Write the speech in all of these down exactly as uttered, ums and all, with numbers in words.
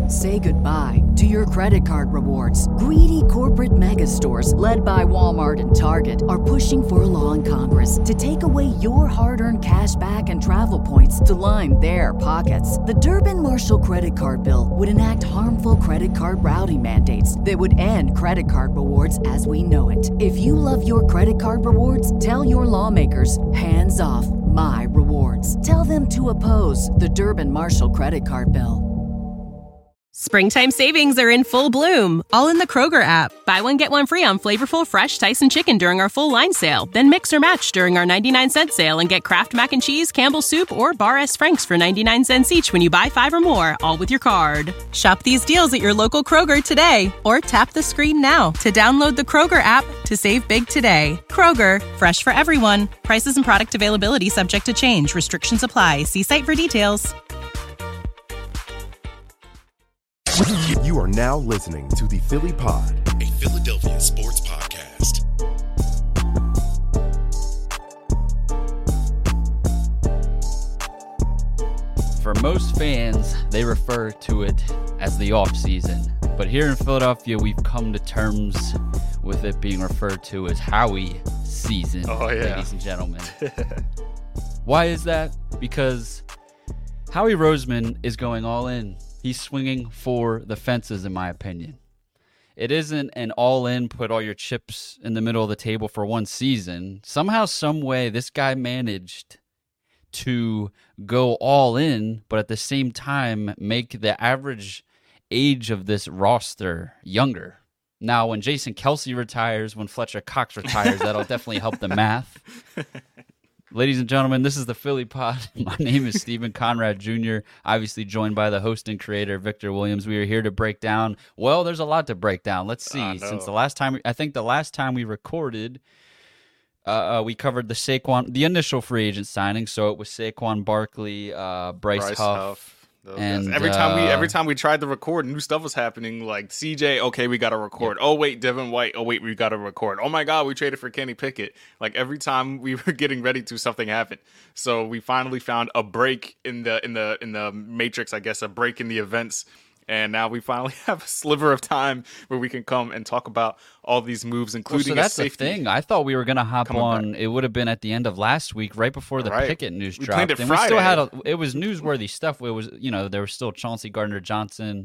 Say goodbye to your credit card rewards. Greedy corporate mega stores, led by Walmart and Target, are pushing for a law in Congress to take away your hard-earned cash back and travel points to line their pockets. The Durbin-Marshall credit card bill would enact harmful credit card routing mandates that would end credit card rewards as we know it. If you love your credit card rewards, tell your lawmakers, hands off my rewards. Tell them to oppose the Durbin-Marshall credit card bill. Springtime savings are in full bloom, all in the Kroger app. Buy one, get one free on flavorful fresh Tyson chicken during our full line sale. Then mix or match during our ninety-nine cent sale and get Kraft Mac and Cheese, Campbell's Soup, or Bar S. Frank's for ninety-nine cents each when you buy five or more, all with your card. Shop these deals at your local Kroger today, or tap the screen now to download the Kroger app to save big today. Kroger, fresh for everyone. Prices and product availability subject to change. Restrictions apply. See site for details. You are now listening to the Philly Pod, a Philadelphia sports podcast. For most fans, they refer to it as the off-season. But here in Philadelphia, we've come to terms with it being referred to as Howie season, oh, yeah. ladies and gentlemen. Why is that? Because Howie Roseman is going all in. He's swinging for the fences, in my opinion. It isn't an all-in, put all your chips in the middle of the table for one season. Somehow, some way, this guy managed to go all in, but at the same time, make the average age of this roster younger. Now, when Jason Kelce retires, when Fletcher Cox retires, that'll definitely help the math. Ladies and gentlemen, this is the Philly Pod. My name is Stephen Conrad Junior, obviously joined by the host and creator, Victor Williams. We are here to break down, well, there's a lot to break down. Let's see. Uh, no. Since the last time, I think the last time we recorded, uh, uh, we covered the Saquon, the initial free agent signing. So it was Saquon Barkley, uh, Bryce, Bryce Huff. Huff. And every time we uh, every time we tried to record, new stuff was happening. Like C J, okay, we got to record. Yeah. Oh wait, Devin White. Oh wait, we got to record. Oh my God, we traded for Kenny Pickett. Like every time we were getting ready to, something happened. So we finally found a break in the in the in the matrix, I guess, a break in the events. And now we finally have a sliver of time where we can come and talk about all these moves, including well, so that's a safety. The thing. I thought we were going to hop Coming on. back. It would have been at the end of last week, right before the right. Pickett news we dropped. It and Friday. we still had a, it was newsworthy stuff. It was, you know, there was still Chauncey Gardner-Johnson.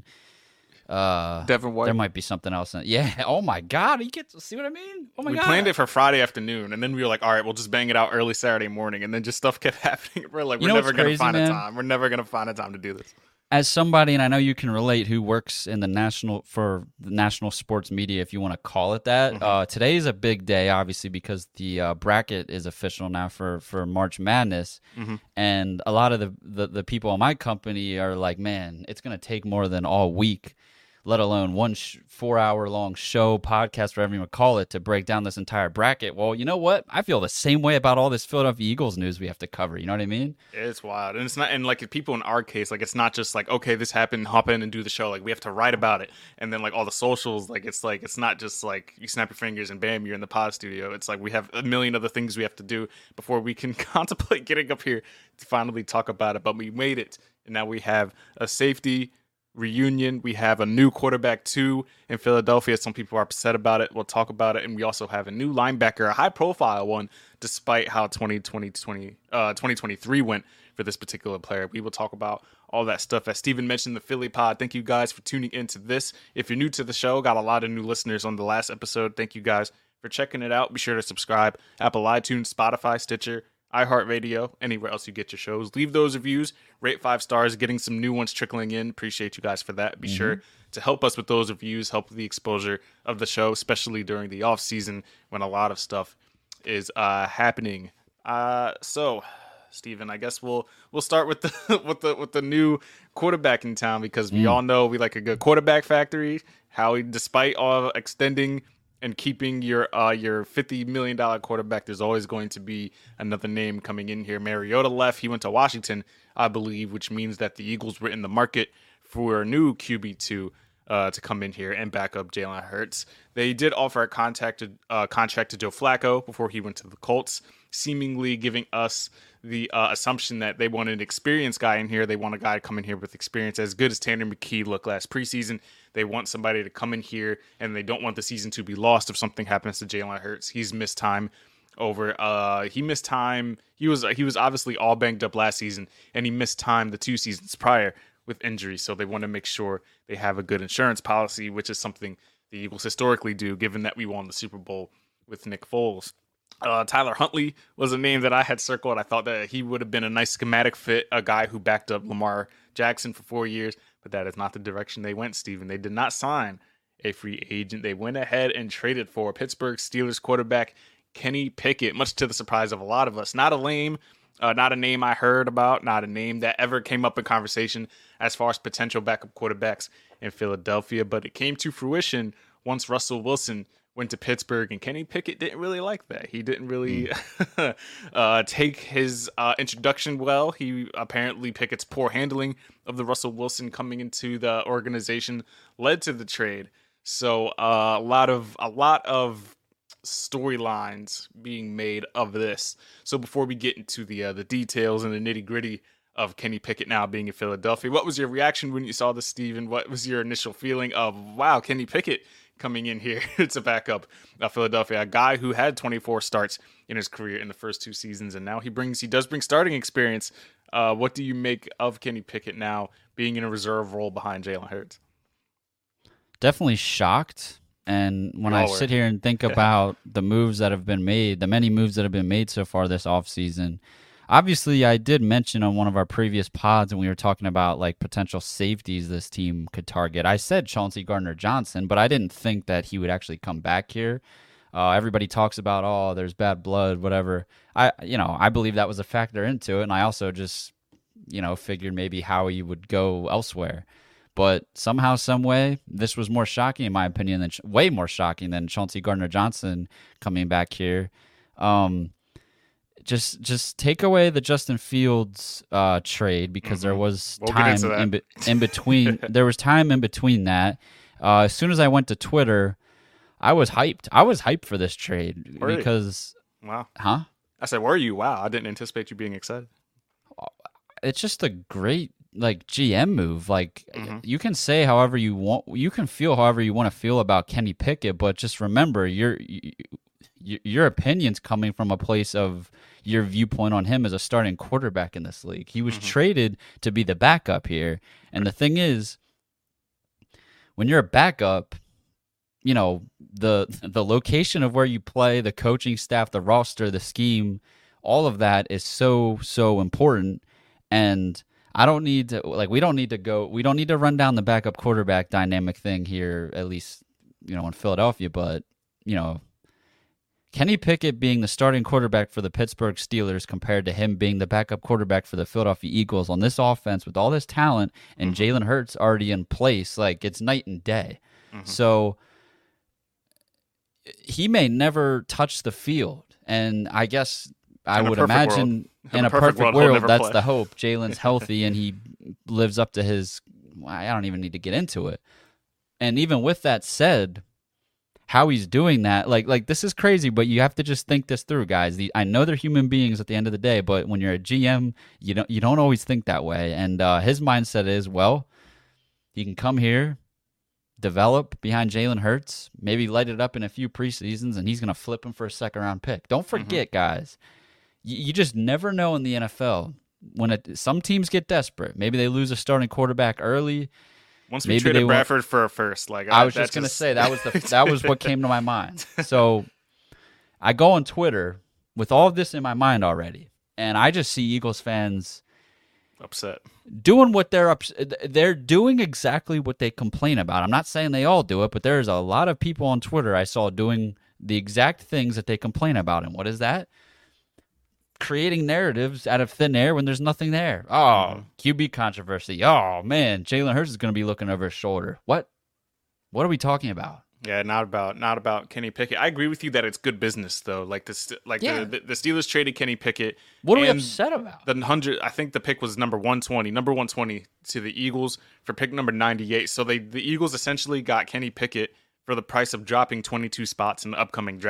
Uh, Devin White. There might be something else. In it. Yeah. Oh my God. You get to see what I mean? Oh my we God. We planned it for Friday afternoon, and then we were like, all right, we'll just bang it out early Saturday morning, and then just stuff kept happening. We're like, you we're know never going to find man? a time. We're never going to find a time to do this. As somebody, and I know you can relate, who works in the national for the national sports media, if you want to call it that, mm-hmm. uh, today is a big day, obviously, because the uh, bracket is official now for, for March Madness, mm-hmm. and a lot of the, the, the people in my company are like, man, it's going to take more than all week, let alone one sh- four-hour-long show, podcast, whatever you want to call it, to break down this entire bracket. Well, you know what? I feel the same way about all this Philadelphia Eagles news we have to cover. You know what I mean? It's wild. And it's not, and like people in our case, like it's not just like, okay, this happened, hop in and do the show. Like we have to write about it. And then like all the socials, like it's like, it's not just like you snap your fingers and bam, you're in the pod studio. It's like we have a million other things we have to do before we can contemplate getting up here to finally talk about it. But we made it. And now we have a safety reunion. We have a new quarterback too in Philadelphia. Some people are upset about it. We'll talk about it. And we also have a new linebacker, a high profile one, despite how twenty twenty, twenty, uh, twenty twenty-three went for this particular player. We will talk about all that stuff. As Steven mentioned, the Philly Pod. Thank you guys for tuning into this. If you're new to the show, got a lot of new listeners on the last episode. Thank you guys for checking it out. Be sure to subscribe. Apple, iTunes, Spotify, Stitcher, iHeartRadio, anywhere else you get your shows. Leave those reviews, rate five stars, getting some new ones trickling in. Appreciate you guys for that. Be mm-hmm. sure to help us with those reviews, help the exposure of the show, especially during the off season when a lot of stuff is uh, happening. Uh, so, Steven, I guess we'll we'll start with the with the with the new quarterback in town, because we mm. all know we like a good quarterback factory. How he, despite all extending and keeping your uh, your fifty million dollars quarterback, there's always going to be another name coming in here. Mariota left. He went to Washington, I believe, which means that the Eagles were in the market for a new Q B two uh, to come in here and back up Jalen Hurts. They did offer a contract to, uh, contract to Joe Flacco before he went to the Colts. seemingly giving us the uh, assumption that they want an experienced guy in here. They want a guy to come in here with experience. As good as Tanner McKee looked last preseason, they want somebody to come in here, and they don't want the season to be lost if something happens to Jalen Hurts. He's missed time over. Uh, he missed time. He was he was obviously all banged up last season, and he missed time the two seasons prior with injury. So they want to make sure they have a good insurance policy, which is something the Eagles historically do, given that we won the Super Bowl with Nick Foles. Uh, Tyler Huntley was a name that I had circled. I thought that he would have been a nice schematic fit, a guy who backed up Lamar Jackson for four years, but that is not the direction they went, Steven. They did not sign a free agent. They went ahead and traded for Pittsburgh Steelers quarterback Kenny Pickett, much to the surprise of a lot of us. Not a lame, uh, not a name I heard about, not a name that ever came up in conversation as far as potential backup quarterbacks in Philadelphia, but it came to fruition once Russell Wilson went to Pittsburgh, and Kenny Pickett didn't really like that. He didn't really mm. uh, take his uh, introduction well. He apparently Pickett's poor handling of the Russell Wilson coming into the organization led to the trade. So uh, a lot of a lot of storylines being made of this. So before we get into the uh, the details and the nitty gritty of Kenny Pickett now being in Philadelphia, what was your reaction when you saw this, Steven? What was your initial feeling of, wow, Kenny Pickett coming in here to back up uh, Philadelphia, a guy who had twenty-four starts in his career in the first two seasons, and now he brings he does bring starting experience. Uh, what do you make of Kenny Pickett now being in a reserve role behind Jalen Hurts? Definitely shocked. And when We all I were. sit here and think about the moves that have been made, the many moves that have been made so far this offseason, obviously I did mention on one of our previous pods when we were talking about like potential safeties this team could target. I said Chauncey Gardner-Johnson, but I didn't think that he would actually come back here. Uh, everybody talks about, oh, there's bad blood, whatever. I, you know, I believe that was a factor into it, and I also just, you know, figured maybe Howie would go elsewhere. But somehow, some way, this was more shocking, in my opinion, than way more shocking than Chauncey Gardner-Johnson coming back here. Um, just, just take away the Justin Fields uh, trade because mm-hmm. there was we'll time in, be- in between. There was time in between that. Uh, as soon as I went to Twitter, I was hyped. I was hyped for this trade Were because, you? Wow, huh? I said, were you? Wow, I didn't anticipate you being excited. It's just a great like G M move. Like mm-hmm. you can say however you want, you can feel however you want to feel about Kenny Pickett, but just remember your your opinion's coming from a place of your viewpoint on him as a starting quarterback in this league. He was mm-hmm. traded to be the backup here, and the thing is, when you're a backup, you know the the location of where you play, the coaching staff, the roster, the scheme, all of that is so so important. And I don't need to, like, we don't need to go, we don't need to run down the backup quarterback dynamic thing here, at least, you know, in Philadelphia. But, you know, Kenny Pickett being the starting quarterback for the Pittsburgh Steelers compared to him being the backup quarterback for the Philadelphia Eagles on this offense with all this talent and mm-hmm. Jalen Hurts already in place, like, it's night and day. Mm-hmm. So he may never touch the field. And I guess I would imagine in, in a perfect, perfect world, world that's play. The hope. Jalen's healthy and he lives up to his, I don't even need to get into it. And even with that said, how he's doing that, like, like this is crazy, but you have to just think this through, guys. The, I know they're human beings at the end of the day, but when you're a G M, you don't, you don't always think that way. And uh, his mindset is, well, you can come here, develop behind Jalen Hurts, maybe light it up in a few preseasons, and he's going to flip him for a second round pick. Don't forget, mm-hmm. guys, you, you just never know in the N F L. When it, some teams get desperate, maybe they lose a starting quarterback early. Once we traded Bradford for a first, like I, I was just going to say that was the that was what came to my mind. So I go on Twitter with all of this in my mind already, and I just see Eagles fans upset, doing what they're up. They're doing exactly what they complain about. I'm not saying they all do it, but there's a lot of people on Twitter I saw doing the exact things that they complain about. And what is that? Creating narratives out of thin air when there's nothing there. Oh, mm-hmm. Q B controversy. Oh, man, Jalen Hurts is going to be looking over his shoulder. What? What are we talking about? Yeah, not about not about Kenny Pickett. I agree with you that it's good business though. Like the like yeah. the, the the Steelers traded Kenny Pickett. What are we upset about? The hundred. I think the pick was number one twenty. Number one twenty to the Eagles for pick number ninety eight. So they the Eagles essentially got Kenny Pickett for the price of dropping twenty two spots in the upcoming draft.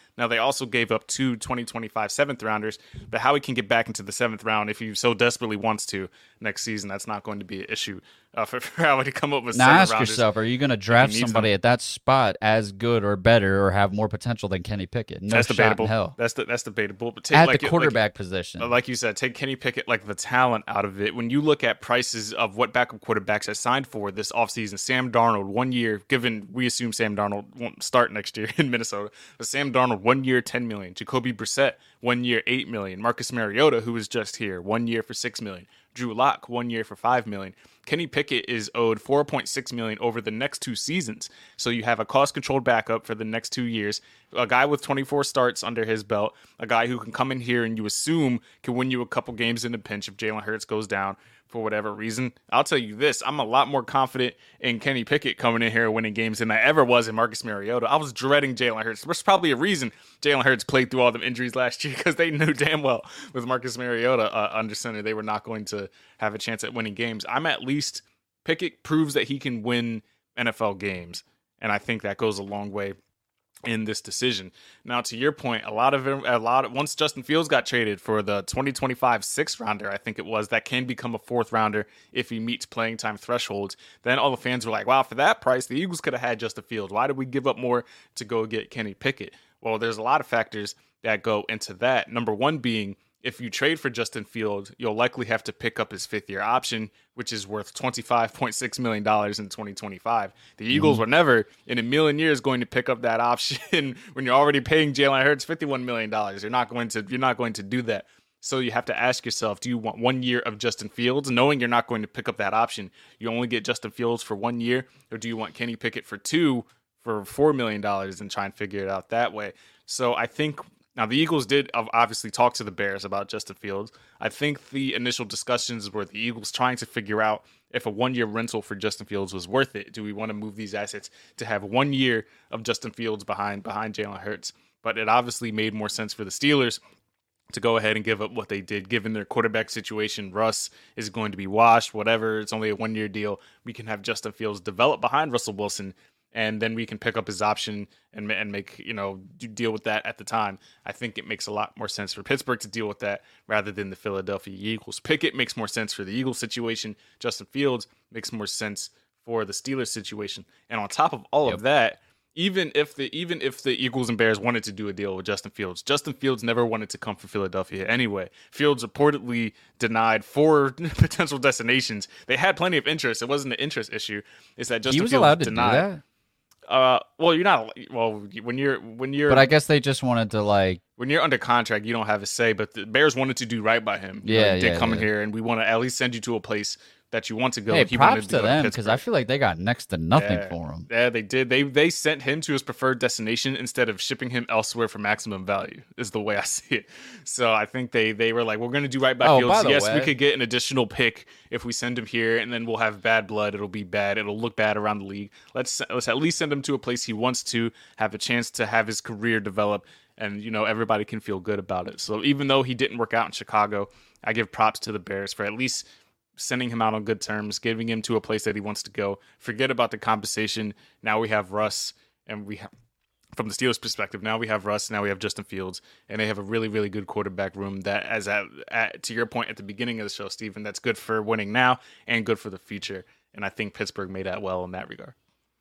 Now, they also gave up two twenty twenty-five seventh rounders, but Howie can get back into the seventh round if he so desperately wants to next season. That's not going to be an issue uh, for, for Howie to come up with now seven ask rounders. yourself, are you going to draft somebody them. at that spot as good or better or have more potential than Kenny Pickett? No that's shot debatable. in hell. That's the, that's debatable. But take, at like, the quarterback like, position. Like you said, take Kenny Pickett, like the talent out of it. When you look at prices of what backup quarterbacks have signed for this offseason, Sam Darnold, one year, given we assume Sam Darnold won't start next year in Minnesota, but Sam Darnold, one year, ten million dollars. Jacoby Brissett, one year, eight million dollars. Marcus Mariota, who was just here, one year for six million dollars. Drew Lock, one year for five million dollars. Kenny Pickett is owed four point six million dollars over the next two seasons. So you have a cost-controlled backup for the next two years, a guy with twenty-four starts under his belt, a guy who can come in here and you assume can win you a couple games in a pinch if Jalen Hurts goes down for whatever reason. I'll tell you this, I'm a lot more confident in Kenny Pickett coming in here and winning games than I ever was in Marcus Mariota. I was dreading Jalen Hurts. There's probably a reason Jalen Hurts played through all the injuries last year, because they knew damn well with Marcus Mariota uh, under center they were not going to have a chance at winning games. I'm at least, Pickett proves that he can win N F L games, and I think that goes a long way in this decision. Now, to your point, a lot of a lot of, once Justin Fields got traded for the twenty twenty-five sixth rounder, I think it was, that can become a fourth rounder if he meets playing time thresholds. Then all the fans were like, wow, for that price, the Eagles could have had Justin Fields. Why did we give up more to go get Kenny Pickett? Well, there's a lot of factors that go into that. Number one being, if you trade for Justin Fields, you'll likely have to pick up his fifth-year option, which is worth twenty-five point six million dollars in twenty twenty-five. The Eagles mm-hmm. were never in a million years going to pick up that option when you're already paying Jalen Hurts fifty-one million dollars. You're not going to, you're not going to do that. So you have to ask yourself, do you want one year of Justin Fields, knowing you're not going to pick up that option? You only get Justin Fields for one year, or do you want Kenny Pickett for two for four million dollars and try and figure it out that way? So I think... Now, the Eagles did obviously talk to the Bears about Justin Fields. I think the initial discussions were the Eagles trying to figure out if a one-year rental for Justin Fields was worth it. Do we want to move these assets to have one year of Justin Fields behind behind Jalen Hurts? But it obviously made more sense for the Steelers to go ahead and give up what they did, given their quarterback situation. Russ is going to be washed, whatever. It's only a one-year deal. We can have Justin Fields develop behind Russell Wilson, and then we can pick up his option and and make, you know, deal with that at the time. I think it makes a lot more sense for Pittsburgh to deal with that rather than the Philadelphia Eagles. Pickett makes more sense for the Eagles situation. Justin Fields makes more sense for the Steelers situation. And on top of all yep. of that, even if the even if the Eagles and Bears wanted to do a deal with Justin Fields, Justin Fields never wanted to come for Philadelphia anyway. Fields reportedly denied four potential destinations. They had plenty of interest. It wasn't an interest issue. It's that Justin he was Fields allowed to denied. do that? Uh, well, you're not. Well, when you're when you're. But I guess they just wanted to like. When you're under contract, you don't have a say. But the Bears wanted to do right by him. You yeah, know, he did yeah, come yeah. in here, and we want to at least send you to a place that you want to go. Hey, he props wanted to, to go them, to because I feel like they got next to nothing yeah. for him. Yeah, they did. They they sent him to his preferred destination instead of shipping him elsewhere for maximum value, is the way I see it. So I think they they were like, we're going to do right by oh, Fields. By the yes, way, we could get an additional pick if we send him here, and then we'll have bad blood. It'll be bad. It'll look bad around the league. Let's let's at least send him to a place he wants to have a chance to have his career develop, and you know everybody can feel good about it. So even though he didn't work out in Chicago, I give props to the Bears for at least sending him out on good terms, giving him to a place that he wants to go. Forget about the compensation. Now we have Russ, and we have, from the Steelers' perspective, now we have Russ, now we have Justin Fields, and they have a really, really good quarterback room that, as at, at to your point at the beginning of the show, Stephen, that's good for winning now and good for the future. And I think Pittsburgh made that well in that regard.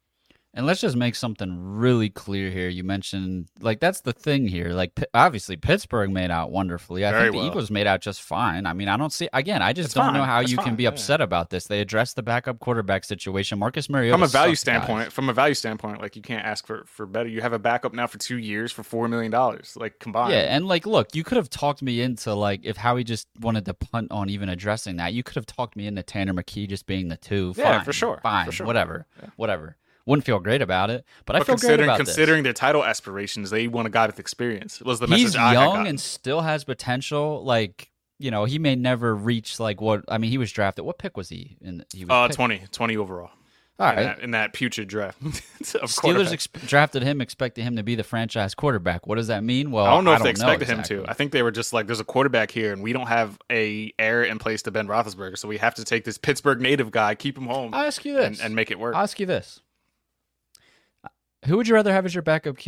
And let's just make something really clear here. You mentioned, like, that's the thing here. Like, P- obviously, Pittsburgh made out wonderfully. I Very think the well. Eagles made out just fine. I mean, I don't see, again, I just It's don't fine. know how It's you fine. can be Yeah. upset about this. They addressed the backup quarterback situation. Marcus Mariota From a value sucks, standpoint, guys. from a value standpoint, like, you can't ask for, for better. You have a backup now for two years for four million dollars, like, combined. Yeah, and, like, look, you could have talked me into, like, if Howie just wanted to punt on even addressing that, you could have talked me into Tanner McKee just being the two. Fine, Yeah, for sure. Fine, For sure. whatever, Yeah. whatever. Wouldn't feel great about it, but, I But feel great considering about considering their title aspirations, they want a guy with experience. Was the message He's I young got. and still has potential. Like, you know, he may never reach like what I mean. He was drafted. What pick was he? In he was uh picked? twenty, twenty overall. All in right. that, in that putrid draft. of Steelers quarterbacks. ex- drafted him, expecting him to be the franchise quarterback. What does that mean? Well, I don't know I if they don't know expected him exactly. to. I think they were just like, there's a quarterback here, and we don't have a heir in place to Ben Roethlisberger, so we have to take this Pittsburgh native guy, keep him home, I'll ask you this and, and make it work. I'll ask you this: who would you rather have as your backup Q B?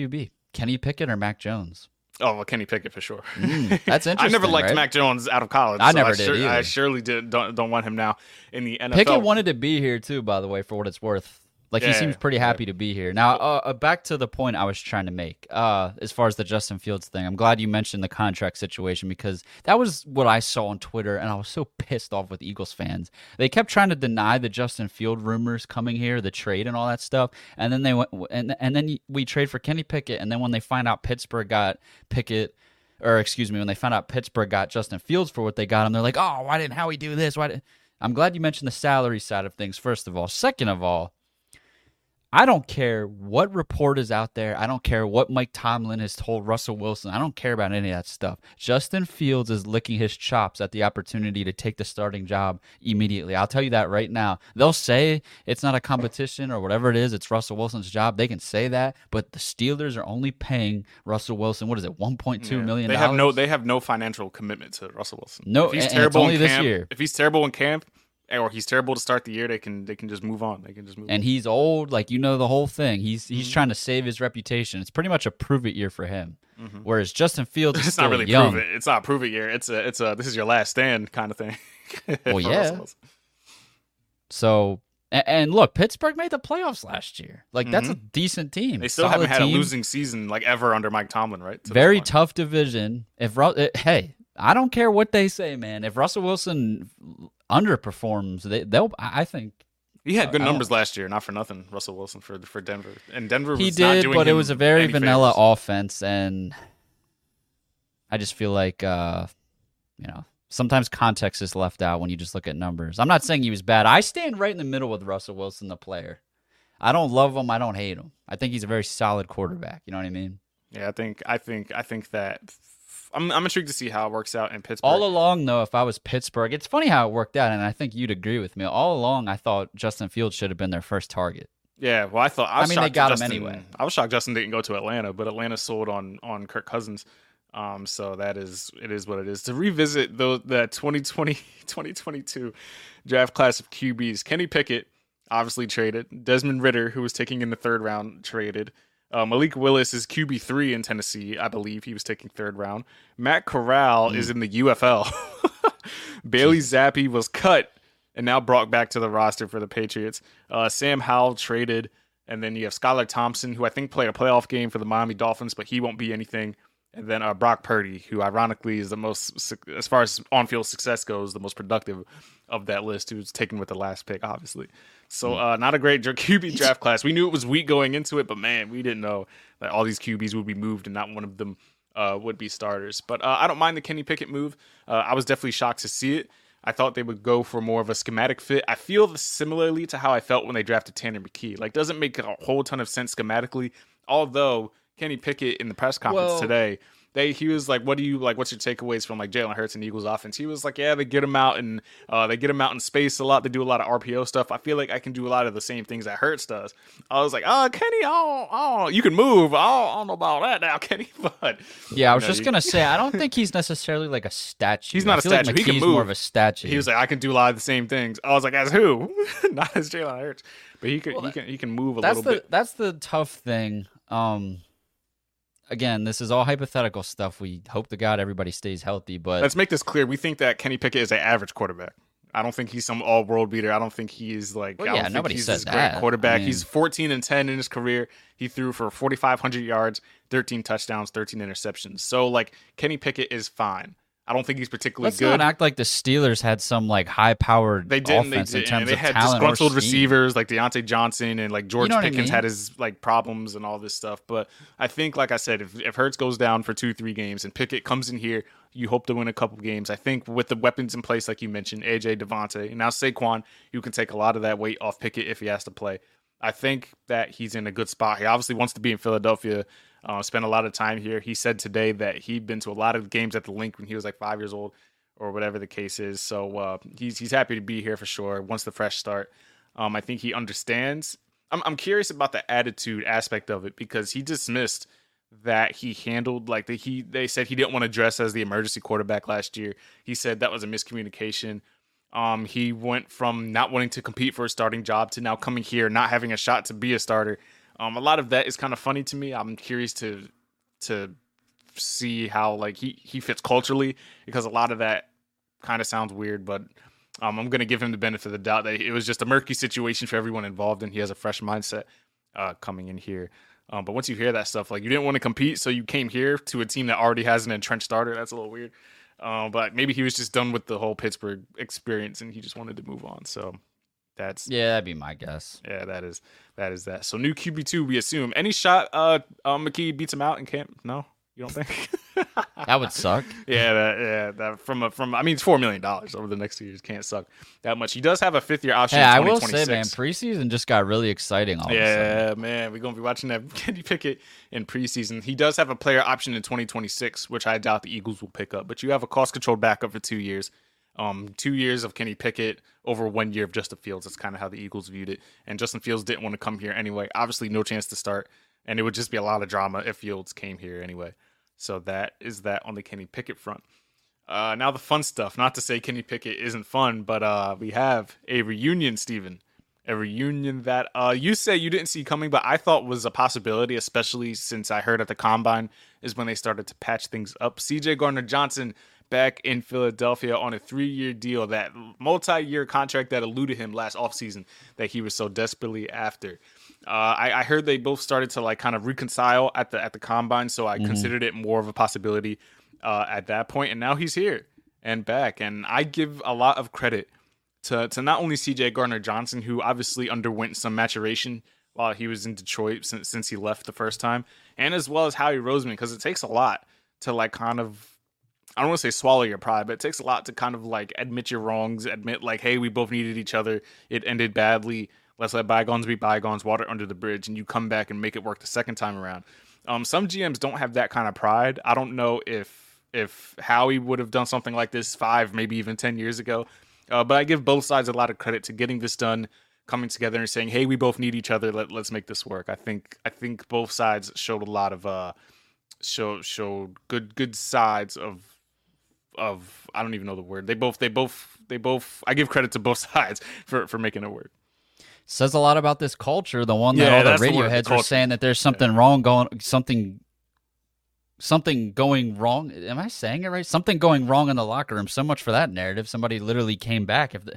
Kenny Pickett or Mac Jones? Oh, well, Kenny Pickett for sure. Mm, that's interesting. I never liked right? Mac Jones out of college. I so never I did sure, either. I surely did, don't don't want him now in the N F L. Pickett wanted to be here too, by the way, for what it's worth. Like, Yeah, he seems pretty yeah. happy to be here. Now, uh, uh, back to the point I was trying to make uh, as far as the Justin Fields thing. I'm glad you mentioned the contract situation because that was what I saw on Twitter, and I was so pissed off with Eagles fans. They kept trying to deny the Justin Field rumors coming here, the trade and all that stuff, and then they went and and then we trade for Kenny Pickett, and then when they find out Pittsburgh got Pickett, or excuse me, when they found out Pittsburgh got Justin Fields for what they got him, they're like, oh, why didn't Howie do this? Why did? I'm glad you mentioned the salary side of things, first of all. Second of all, I don't care what report is out there. I don't care what Mike Tomlin has told Russell Wilson. I don't care about any of that stuff. Justin Fields is licking his chops at the opportunity to take the starting job immediately. I'll tell you that right now. They'll say it's not a competition or whatever it is. It's Russell Wilson's job. They can say that, but the Steelers are only paying Russell Wilson, what is it, one point two Yeah. million They dollars? have no. They have no financial commitment to Russell Wilson. No, if he's and- and terrible it's only in this camp, year. If he's terrible in camp, or he's terrible to start the year, they can they can just move on. They can just move. And on. he's old, like, you know, the whole thing. He's he's Mm-hmm. trying to save his reputation. It's pretty much a prove it year for him. Whereas Justin Fields is It's still not really young. prove it. It's not prove it year. It's a it's a this is your last stand kind of thing. Well, for yeah. Russell Wilson. So, and, and look, Pittsburgh made the playoffs last year. Like, that's a decent team. They still Solid haven't had team. a losing season like ever under Mike Tomlin, right? To this Very point. tough division. If Ru- uh, hey, I don't care what they say, man. If Russell Wilson underperforms, they, they'll. I I think He had good I don't- numbers last year, not for nothing. Not Wilson for for Denver, and Denver he was not did, doing but it him was a very any vanilla favors. offense, and I just feel like, uh, you know, sometimes context is left out when you just look at numbers. I'm not saying he was bad. I stand right in the middle with Russell Wilson, the player. I don't love him. I don't hate him. I think he's a very solid quarterback. You know what I mean? Yeah, I think I think I think that I'm I'm intrigued to see how it works out in Pittsburgh. All along, though, if I was Pittsburgh, it's funny how it worked out, and I think you'd agree with me. All along, I thought Justin Fields should have been their first target. Yeah, well, I thought I, was I mean, they shocked got him Justin, anyway. I was shocked Justin didn't go to Atlanta, but Atlanta sold on on Kirk Cousins. Um, so that is it is what it is. To revisit the the twenty twenty twenty twenty-two draft class of Q Bs, Kenny Pickett obviously traded. Desmond Ridder, who was taking in the third round, traded. Uh, Malik Willis is Q B three in Tennessee, I believe. He was taking third round. Matt Corral Mm. is in the U F L. Bailey Zappi was cut and now brought back to the roster for the Patriots. Uh, Sam Howell traded. And then you have Skylar Thompson, who I think played a playoff game for the Miami Dolphins, but he won't be anything. And then uh, Brock Purdy, who ironically is the most, as far as on-field success goes, the most productive of that list, who was taken with the last pick, obviously. So uh, not a great Q B draft class. We knew it was weak going into it, but man, we didn't know that all these Q Bs would be moved and not one of them uh, would be starters. But uh, I don't mind the Kenny Pickett move. Uh, I was definitely shocked to see it. I thought they would go for more of a schematic fit. I feel similarly to how I felt when they drafted Tanner McKee. Like, doesn't make a whole ton of sense schematically, although Kenny Pickett in the press conference Well- today, they he was like, "What do you like? What's your takeaways from like Jalen Hurts and Eagles offense?" He was like, "Yeah, they get him out and uh, they get him out in space a lot. They do a lot of R P O stuff. I feel like I can do a lot of the same things that Hurts does." I was like, "Oh, Kenny, oh, oh, you can move. Oh, I don't know about that now, Kenny." But Yeah, I was you know, just you- gonna say I don't think he's necessarily like a statue. He's not I a feel like statue. He can McKee's move. more of a statue. He was like, "I can do a lot of the same things." I was like, "As who?" Not as Jalen Hurts, but he could, he can, he can move a that's little the bit. that's the tough thing. Um, again, this is all hypothetical stuff. We hope to God everybody stays healthy, but Let's make this clear. We think that Kenny Pickett is an average quarterback. I don't think he's some all-world beater. I don't think he is like. Well, I don't yeah, think nobody he's said this great that. quarterback. I mean- He's fourteen and ten in his career. He threw for forty-five hundred yards, thirteen touchdowns, thirteen interceptions. So like Kenny Pickett is fine. I don't think he's particularly let's good. not act like the Steelers had some like high-powered They didn't. They offense in didn't. terms They of had talent or disgruntled scheme. receivers like Deontay Johnson and like George You know what I Pickens mean? had his like problems and all this stuff. But I think, like I said, if if Hurts goes down for two, three games and Pickett comes in here, you hope to win a couple games. I think with the weapons in place, like you mentioned, A J, Devontae, and now Saquon, you can take a lot of that weight off Pickett if he has to play. I think that he's in a good spot. He obviously wants to be in Philadelphia, uh, spend a lot of time here. He said today that he'd been to a lot of games at the Link when he was like five years old, or whatever the case is. So uh, he's he's happy to be here for sure. Wants the fresh start. Um, I think he understands. I'm I'm curious about the attitude aspect of it because he dismissed that he handled like the, he they said he didn't want to dress as the emergency quarterback last year. He said that was a miscommunication. Um, he went from not wanting to compete for a starting job to now coming here not having a shot to be a starter. Um, a lot of that is kind of funny to me. I'm curious to to see how like he, he fits culturally, because a lot of that kind of sounds weird, but um, I'm gonna give him the benefit of the doubt that it was just a murky situation for everyone involved, and he has a fresh mindset uh, coming in here. Um, but once you hear that stuff, like you didn't want to compete, so you came here to a team that already has an entrenched starter. That's a little weird. Um, but maybe he was just done with the whole Pittsburgh experience and he just wanted to move on. So that's Yeah, that'd be my guess. yeah, that is that is that. So new Q B two, we assume. Any shot uh, uh McKee beats him out in camp? No, you don't think? That would suck. Yeah, that, yeah, that from a from I mean it's four million dollars over the next two years. Can't suck that much. He does have a fifth year option. Hey, in I will say, twenty twenty-six. man, preseason just got really exciting all of a sudden. Yeah, man, we're gonna be watching that Kenny Pickett in preseason. He does have a player option in twenty twenty-six, which I doubt the Eagles will pick up. But you have a cost controlled backup for two years. Um, two years of Kenny Pickett over one year of Justin Fields. That's kind of how the Eagles viewed it. And Justin Fields didn't want to come here anyway. Obviously, no chance to start, and it would just be a lot of drama if Fields came here anyway. So that is that on the Kenny Pickett front. Uh, now the fun stuff. Not to say Kenny Pickett isn't fun, but uh, we have a reunion, Steven. A reunion that uh, you say you didn't see coming, but I thought was a possibility, especially since I heard at the Combine is when they started to patch things up. C J Gardner-Johnson back in Philadelphia on a three-year deal, that multi-year contract that eluded him last offseason that he was so desperately after. Uh, I, I heard they both started to like kind of reconcile at the at the Combine, so I mm-hmm. considered it more of a possibility uh, at that point. And now he's here and back, and I give a lot of credit to to not only C J Gardner-Johnson, who obviously underwent some maturation while he was in Detroit since since he left the first time, and as well as Howie Roseman, because it takes a lot to like kind of, I don't want to say swallow your pride, but it takes a lot to kind of like admit your wrongs, admit like, hey, we both needed each other. It ended badly. Let's let bygones be bygones, water under the bridge, and you come back and make it work the second time around. Um, some G Ms don't have that kind of pride. I don't know if if Howie would have done something like this five, maybe even ten years ago. Uh, but I give both sides a lot of credit to getting this done, coming together and saying, hey, we both need each other. Let, let's make this work. I think I think both sides showed a lot of uh, show, showed good good sides of of I don't even know the word. They both they both they both I give credit to both sides for, for making it work. Says a lot about this culture. The one that yeah, all the the radio word, heads the were saying that there's something yeah. wrong going, something, something going wrong. Am I saying it right? Something going wrong in the locker room. So much for that narrative. Somebody literally came back. If the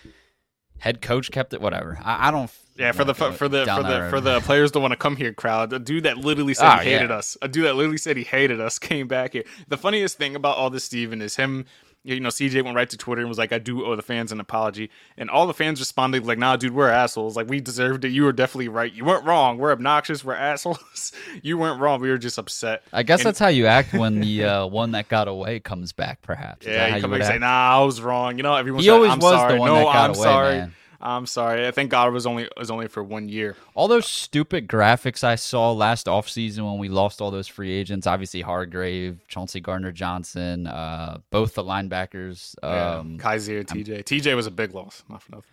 head coach kept it, whatever. I, I don't. Yeah, for the for, for the for the road. for the players that want to come here crowd. A dude that literally said oh, he hated yeah. us. A dude that literally said he hated us came back here. The funniest thing about all this, Steven, is him. You know, C J went right to Twitter and was like, I do owe the fans an apology. And all the fans responded like, nah, dude, we're assholes. Like, we deserved it. You were definitely right. You weren't wrong. We're obnoxious. We're assholes. You weren't wrong. We were just upset. I guess and, that's how you act when the uh, one that got away comes back, perhaps. Is yeah, you you come back back and say, nah, I was wrong. You know, everyone He said, always I'm was sorry. the one no, that got I'm away, sorry. man. I'm sorry. I think God was only was only for one year. All those stupid graphics I saw last offseason when we lost all those free agents, obviously Hargrave, Chauncey Gardner-Johnson, uh, both the linebackers. Um, yeah. Kaiser, T J. I'm, T J was a big loss. Not for nothing.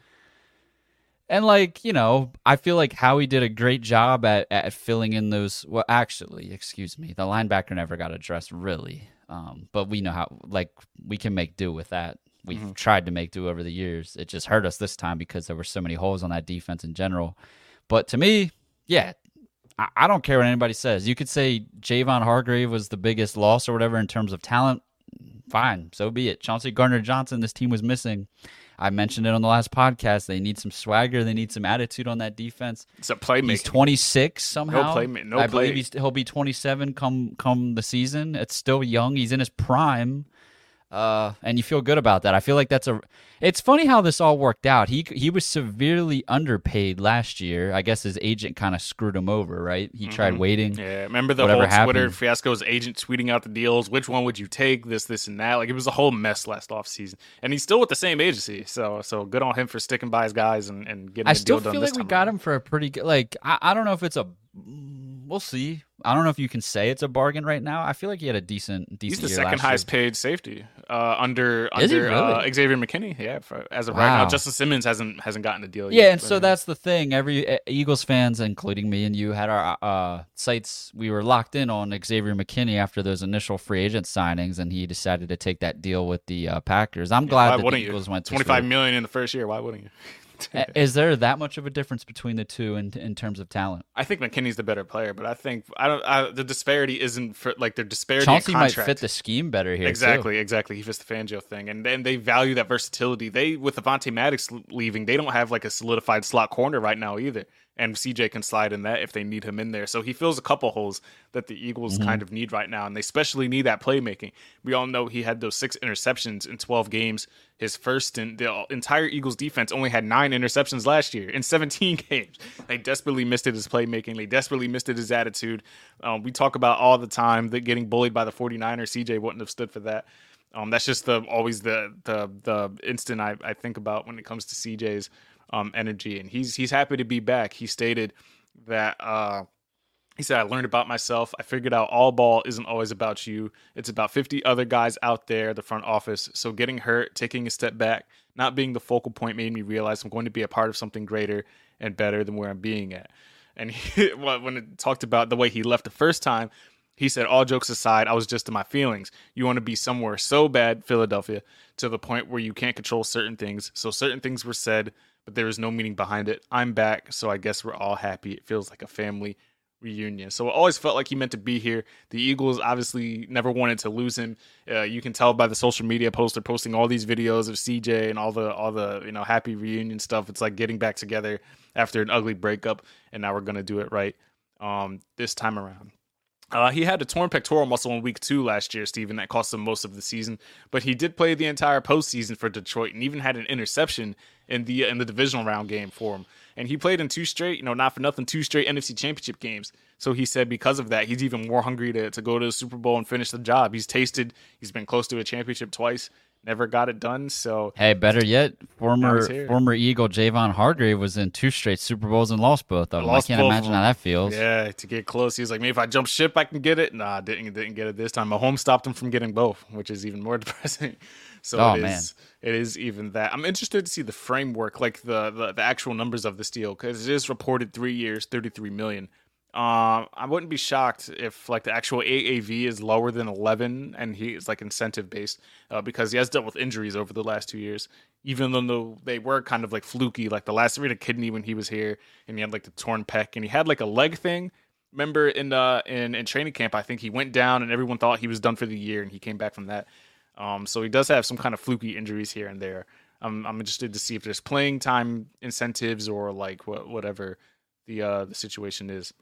And, like, you know, I feel like Howie did a great job at, at filling in those. Well, actually, excuse me, the linebacker never got addressed, really. Um, but we know how, like, we can make do with that. We've mm-hmm. tried to make do over the years. It just hurt us this time because there were so many holes on that defense in general. But to me, yeah, I, I don't care what anybody says. You could say Javon Hargrave was the biggest loss or whatever in terms of talent. Fine, so be it. Chauncey Gardner-Johnson, this team was missing. I mentioned it on the last podcast. They need some swagger. They need some attitude on that defense. It's a playmaker. He's twenty-six somehow. No play. No I play. believe he's, he'll be twenty-seven come come the season. It's still young. He's in his prime. Uh, and you feel good about that. I feel like that's a. It's funny how this all worked out. He he was severely underpaid last year. I guess his agent kind of screwed him over, right? He mm-hmm. tried waiting. Yeah, remember the whole happened. Twitter fiasco? His agent tweeting out the deals. Which one would you take? This, this, and that. Like it was a whole mess last offseason. And he's still with the same agency. So, so good on him for sticking by his guys and, and getting. I a still deal done feel this like we time got around. him for a pretty good. Like I, I don't know if it's a. We'll see. I don't know if you can say it's a bargain right now. I feel like he had a decent, decent. He's the year second last highest year. paid safety uh, under Is he under really? uh, Xavier McKinney. Yeah, for, as of Wow. right now, Justin Simmons hasn't hasn't gotten a deal Yeah, yet. and so that's the thing. Every uh, Eagles fans, including me and you, had our uh, sights. We were locked in on Xavier McKinney after those initial free agent signings, and he decided to take that deal with the uh, Packers. I'm Yeah, glad why that the wouldn't Eagles you? went this twenty-five route. million in the first year. Why wouldn't you? Is there that much of a difference between the two in in terms of talent? I think McKinney's the better player, but I think I don't. I, the disparity isn't for like their disparity. Chauncey in might contract. fit the scheme better here. Exactly, too. exactly. He fits the Fangio thing, and then they value that versatility. They with Avonte Maddox leaving, they don't have like a solidified slot corner right now either. And C J can slide in that if they need him in there. So he fills a couple holes that the Eagles mm-hmm. kind of need right now, and they especially need that playmaking. We all know he had those six interceptions in twelve games. His first, and the entire Eagles defense only had nine interceptions last year in seventeen games. They desperately missed it his playmaking. They desperately missed it his attitude. Um, we talk about all the time that getting bullied by the 49ers. C J wouldn't have stood for that. Um, that's just the always the the the instant I, I think about when it comes to C J's um, energy, and he's he's happy to be back. He stated that uh, he said, "I learned about myself. I figured out all ball isn't always about you. It's about fifty other guys out there, the front office. So getting hurt, taking a step back, not being the focal point made me realize I'm going to be a part of something greater and better than where I'm being at." And he, when it talked about the way he left the first time, he said, "All jokes aside, I was just in my feelings. You want to be somewhere so bad, Philadelphia, to the point where you can't control certain things. So certain things were said, but there is no meaning behind it. I'm back, so I guess we're all happy. It feels like a family reunion." So it always felt like he meant to be here. The Eagles obviously never wanted to lose him. Uh, you can tell by the social media posts. They're posting all these videos of C J and all the all the you know happy reunion stuff. It's like getting back together after an ugly breakup, and now we're gonna do it right um, this time around. Uh, he had a torn pectoral muscle in week two last year, Steven, that cost him most of the season. But he did play the entire postseason for Detroit and even had an interception in the in the divisional round game for him. And he played in two straight, you know, not for nothing, two straight N F C Championship games. So he said because of that, he's even more hungry to, to go to the Super Bowl and finish the job. He's tasted, he's been close to a championship twice, never got it done. So hey, better yet, former former Eagle Javon Hargrave was in two straight Super Bowls and lost both of them. I can't imagine how that feels. Yeah, to get close. He was like, maybe if I jump ship, I can get it. Nah, didn't didn't get it this time. Mahomes stopped him from getting both, which is even more depressing. So oh, it man. is it is even that. I'm interested to see the framework, like the the, the actual numbers of this deal, because it is reported three years, thirty-three million dollars. Um, I wouldn't be shocked if like the actual A A V is lower than eleven, and he is like incentive based uh, because he has dealt with injuries over the last two years. Even though they were kind of like fluky, like the last lacerated kidney when he was here, and he had like the torn pec, and he had like a leg thing. Remember in uh in in training camp, I think he went down, and everyone thought he was done for the year, and he came back from that. Um, so he does have some kind of fluky injuries here and there. Um, I'm interested to see if there's playing time incentives or like what whatever the uh the situation is.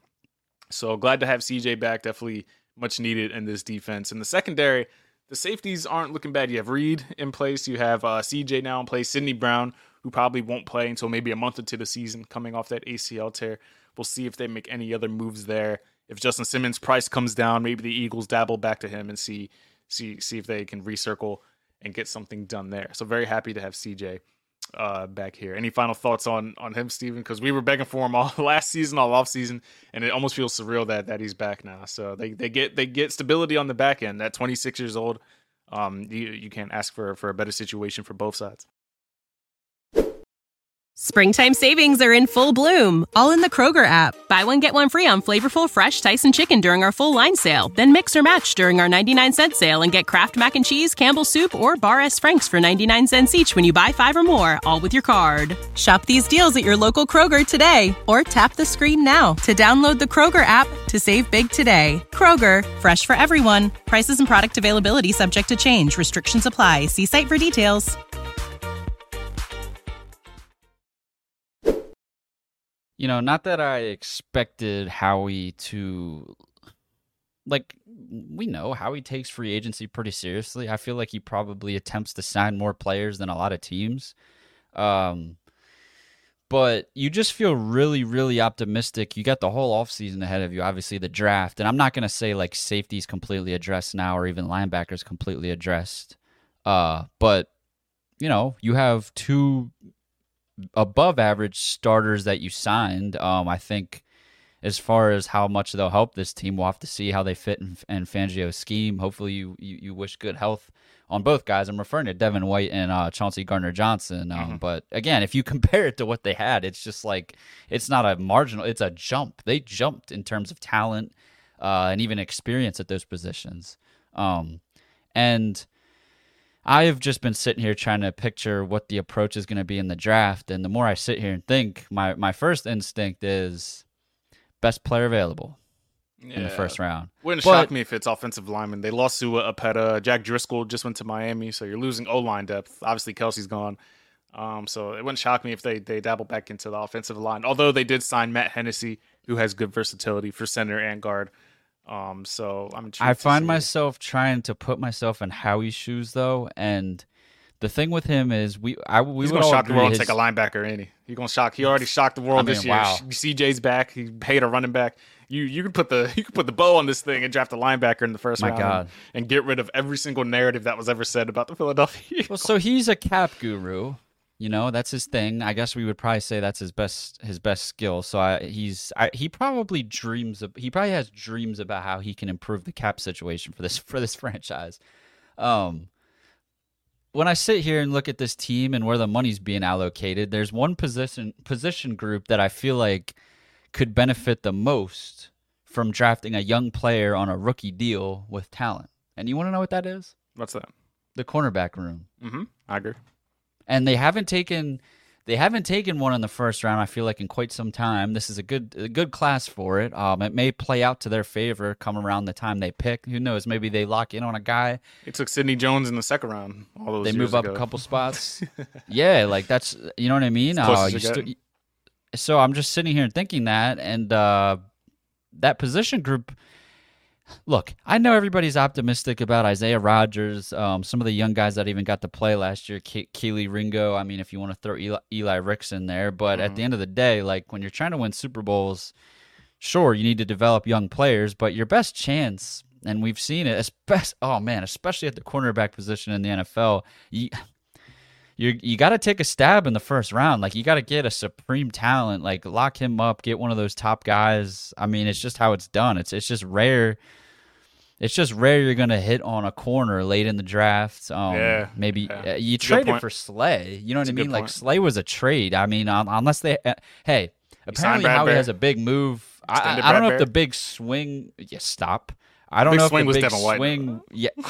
So glad to have C J back. Definitely much needed in this defense. In the secondary, the safeties aren't looking bad. You have Reed in place. You have uh, C J now in place. Sidney Brown, who probably won't play until maybe a month into the season, coming off that A C L tear. We'll see if they make any other moves there. If Justin Simmons' price comes down, maybe the Eagles dabble back to him and see see see if they can recircle and get something done there. So very happy to have C J uh back here. Any final thoughts on on him, Steven? Because we were begging for him all last season, all off season, and it almost feels surreal that that he's back now. So they they get they get stability on the back end. At twenty-six years old, um you you can't ask for for a better situation for both sides. Springtime savings are in full bloom, all in the Kroger app. Buy one, get one free on flavorful, fresh Tyson chicken during our full line sale. Then mix or match during our ninety-nine cent sale and get Kraft Mac and Cheese, Campbell's Soup, or Bar S. Frank's for ninety-nine cents each when you buy five or more, all with your card. Shop these deals at your local Kroger today, or tap the screen now to download the Kroger app to save big today. Kroger, fresh for everyone. Prices and product availability subject to change. Restrictions apply. See site for details. You know, not that I expected Howie to, like, we know Howie takes free agency pretty seriously. I feel like he probably attempts to sign more players than a lot of teams. Um, but you just feel really, really optimistic. You got the whole offseason ahead of you, obviously the draft. And I'm not going to say, like, safety's completely addressed now or even linebackers completely addressed. Uh, but, you know, you have two above average starters that you signed. Um, I think as far as how much they'll help this team, we'll have to see how they fit in, in Fangio's scheme. Hopefully you, you, you wish good health on both guys. I'm referring to Devin White and uh, Chauncey Gardner-Johnson. Um, mm-hmm. But again, if you compare it to what they had, it's just like, it's not a marginal, it's a jump. They jumped in terms of talent uh, and even experience at those positions. Um, and I have just been sitting here trying to picture what the approach is going to be in the draft, and the more I sit here and think, my, my first instinct is best player available yeah. in the first round. Wouldn't but, shock me if it's offensive lineman. They lost Sua Apeta. Jack Driscoll just went to Miami, so you're losing O-line depth. Obviously, Kelsey's gone. Um, so it wouldn't shock me if they, they dabble back into the offensive line, although they did sign Matt Hennessy, who has good versatility for center and guard. Um, so I'm. I find myself trying to put myself in Howie's shoes, though, and the thing with him is we I we he's would gonna all shock the world his... and take a linebacker, ain't he? He's gonna shock. He already shocked the world I mean, this year. wow. C J's back. He paid a running back. You you can put the you can put the bow on this thing and draft a linebacker in the first My round. God. And, and get rid of every single narrative that was ever said about the Philadelphia Eagles. Well, so he's a cap guru. You know, that's his thing. I guess we would probably say that's his best his best skill. So I, he's I, he probably dreams of he probably has dreams about how he can improve the cap situation for this for this franchise. Um, when I sit here and look at this team and where the money's being allocated, there's one position position group that I feel like could benefit the most from drafting a young player on a rookie deal with talent. And you want to know what that is? What's that? The cornerback room. Mm-hmm. I agree. And they haven't taken they haven't taken one in the first round, I feel like, in quite some time. This is a good a good class for it. Um, it may play out to their favor come around the time they pick. Who knows? Maybe they lock in on a guy. They took Sidney Jones in the second round. All those they years move up ago. a couple spots. Yeah, like that's you know what I mean. It's close Uh, as you you st- get. so I'm just sitting here and thinking that, and uh, that position group. Look, I know everybody's optimistic about Isaiah Rodgers, um, some of the young guys that even got to play last year, Ke- Keely Ringo. I mean, if you want to throw Eli, Eli Ricks in there. But Mm-hmm. at the end of the day, like when you're trying to win Super Bowls, sure, you need to develop young players, but your best chance, and we've seen it, especially, oh man, especially at the cornerback position in the N F L, you, you, you got to take a stab in the first round. Like, you got to get a supreme talent, like lock him up, get one of those top guys. I mean, it's just how it's done. It's It's just rare. It's just rare you're going to hit on a corner late in the draft. Um, Yeah, Maybe yeah. uh, you It's a good traded point. for Slay. You know what It's I a good mean? Like, point. Slay was a trade. I mean, um, unless they uh, – hey, apparently Brad Howie Bear. has a big move. I, Extended I don't know Brad if the Bear. big swing – yeah, stop. I don't Big know swing if was the big Devin White. swing – yeah.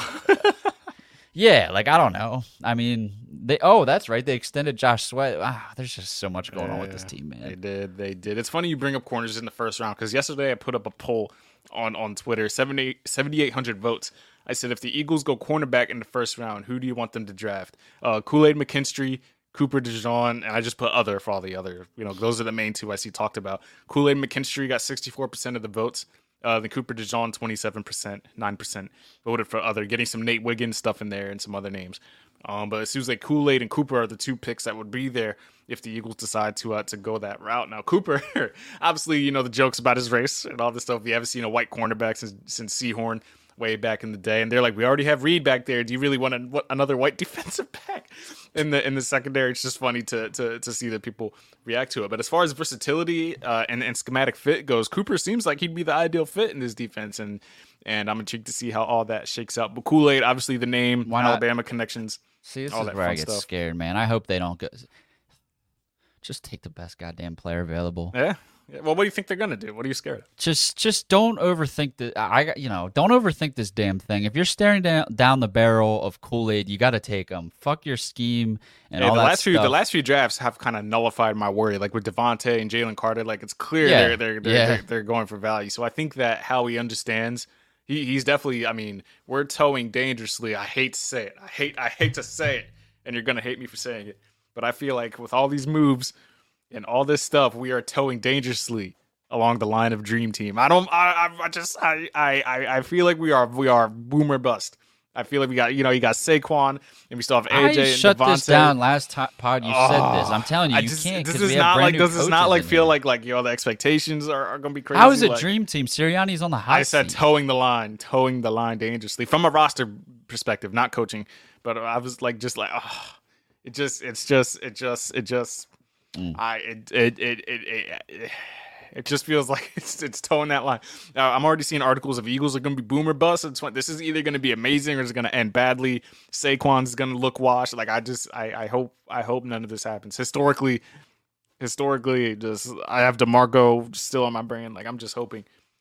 Yeah, like, I don't know. I mean, they. Oh, that's right. They extended Josh Sweat. Ah, there's just so much going on with this Yeah, team, man. They did. They did. It's funny you bring up corners in the first round because yesterday I put up a poll on, on Twitter, seventy-eight hundred votes. I said, if the Eagles go cornerback in the first round, who do you want them to draft? Uh, Kool-Aid McKinstry, Cooper DeJean, and I just put other for all the other. You know, those are the main two I see talked about. Kool-Aid McKinstry got sixty-four percent of the votes. Uh, the Cooper DeJean, twenty-seven percent, nine percent voted for other, getting some Nate Wiggins stuff in there and some other names. Um, but it seems like Kool-Aid and Cooper are the two picks that would be there if the Eagles decide to uh, to go that route. Now, Cooper, obviously, you know, the jokes about his race and all this stuff. We haven't seen a white cornerback since, since Seahorn way back in the day. And they're like, we already have Reed back there. Do you really want a, what, another white defensive back in the in the secondary? It's just funny to to, to see that people react to it. But as far as versatility uh, and, and schematic fit goes, Cooper seems like he'd be the ideal fit in this defense. And and I'm intrigued to see how all that shakes out. But Kool-Aid, obviously the name, Why not? Alabama connections. See, this all is that where I fun get stuff. scared, man. I hope they don't go. Just take the best goddamn player available. Yeah. Yeah. Well, what do you think they're gonna do? What are you scared of? Just, just don't overthink the. I, got- you know, don't overthink this damn thing. If you're staring down down the barrel of Kool-Aid, you got to take them. Fuck your scheme and Hey, all the that last few stuff. the last few drafts have kind of nullified my worry. Like with Devontae and Jalen Carter, like it's clear Yeah. they're they're they're, Yeah. they're they're going for value. So I think that Howie understands. He he's definitely. I mean, we're towing dangerously. I hate to say it. I hate I hate to say it, and you're gonna hate me for saying it. But I feel like with all these moves and all this stuff, we are towing dangerously along the line of Dream Team. I don't. I I, I just I, I I I feel like we are we are boomer bust. I feel like we got, you know, you got Saquon, and we still have A J I and shut Devontae. this down last time pod. You said this. I'm telling you, I you just, can't. This 'cause is we have not brand like new does this not coaches like in feel here. like like yo the expectations are, are gonna be crazy. How is it like, dream team? Sirianni's on the hot I said seat. towing the line, towing the line dangerously from a roster perspective, not coaching. But I was like, just like, oh, it just, it's just, it just, it just, Mm. I, it, it, it, it, it, it just feels like it's it's towing that line. Now, I'm already seeing articles of Eagles are going to be boomer bust. It's, this is either going to be amazing or it's going to end badly. Saquon's going to look washed. Like I just, I, I hope, I hope none of this happens. Historically, historically, just I have DeMarco still on my brain. Like I'm just hoping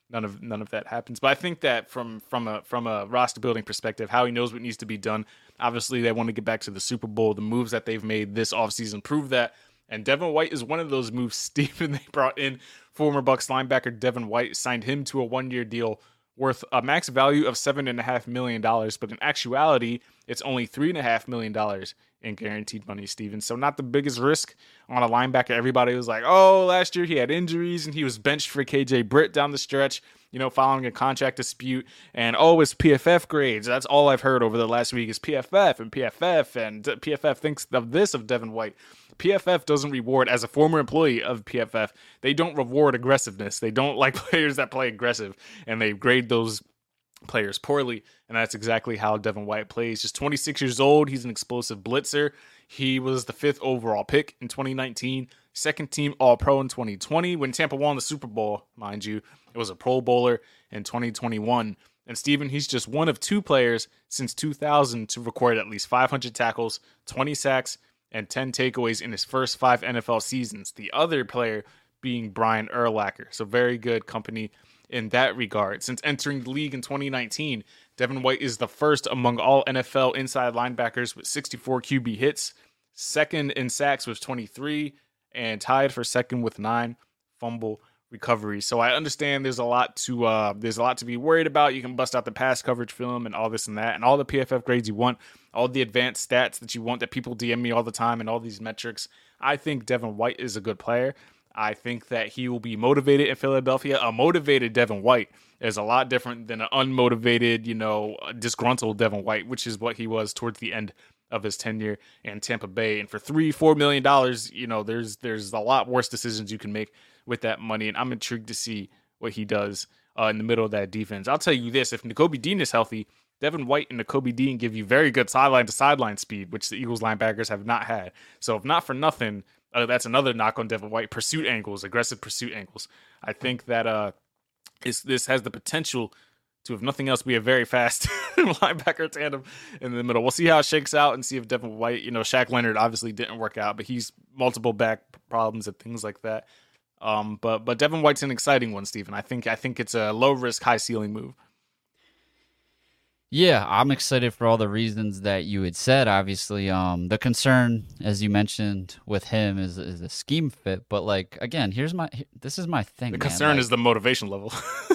none of none of that happens. But I think that from from a from a roster building perspective, Howie knows what needs to be done. Obviously, they want to get back to the Super Bowl. The moves that they've made this offseason prove that. And Devin White is one of those moves. Steven, they brought in former Bucks linebacker Devin White, signed him to a one-year deal worth a max value of seven point five million dollars. But in actuality, it's only three point five million dollars in guaranteed money, Steven. So not the biggest risk on a linebacker. Everybody was like, oh, last year he had injuries and he was benched for K J Britt down the stretch, you know, following a contract dispute. And, oh, it's P F F grades. That's all I've heard over the last week is P F F and P F F. And P F F thinks of this of Devin White. P F F doesn't reward, as a former employee of P F F, they don't reward aggressiveness. They don't like players that play aggressive, and they grade those players poorly, and that's exactly how Devin White plays. Just twenty-six years old, he's an explosive blitzer. He was the fifth overall pick in twenty nineteen, second team All-Pro in twenty twenty. When Tampa won the Super Bowl, mind you, it was a Pro Bowler in twenty twenty-one. And Steven, he's just one of two players since two thousand to record at least five hundred tackles, twenty sacks, and ten takeaways in his first five N F L seasons. The other player being Brian Urlacher. So very good company in that regard. Since entering the league in twenty nineteen, Devin White is the first among all N F L inside linebackers with sixty-four Q B hits, second in sacks with twenty-three, and tied for second with nine fumble recoveries. So I understand there's a lot to uh, there's a lot to be worried about. You can bust out the pass coverage film and all this and that, and all the P F F grades you want, all the advanced stats that you want that people D M me all the time, and all these metrics. I think Devin White is a good player. I think that he will be motivated in Philadelphia. A motivated Devin White is a lot different than an unmotivated, you know, disgruntled Devin White, which is what he was towards the end of his tenure in Tampa Bay. And for three, four million dollars, you know, there's there's a lot worse decisions you can make with that money. And I'm intrigued to see what he does uh, in the middle of that defense. I'll tell you this: if Nakobe Dean is healthy, Devin White and Nakobe Dean give you very good sideline to sideline speed, which the Eagles linebackers have not had. So if not for nothing, Uh, that's another knock on Devin White. Pursuit angles, aggressive pursuit angles. I think that uh, it's, this has the potential to, if nothing else, be a very fast linebacker tandem in the middle. We'll see how it shakes out and see if Devin White, you know, Shaq Leonard obviously didn't work out, but he's multiple back problems and things like that. Um, but but Devin White's an exciting one, Stephen. I think I think it's a low risk, high ceiling move. Yeah, I'm excited for all the reasons that you had said. Obviously, um, the concern, as you mentioned, with him is is the scheme fit. But like again, here's my this is my thing. The man. concern like, is the motivation level.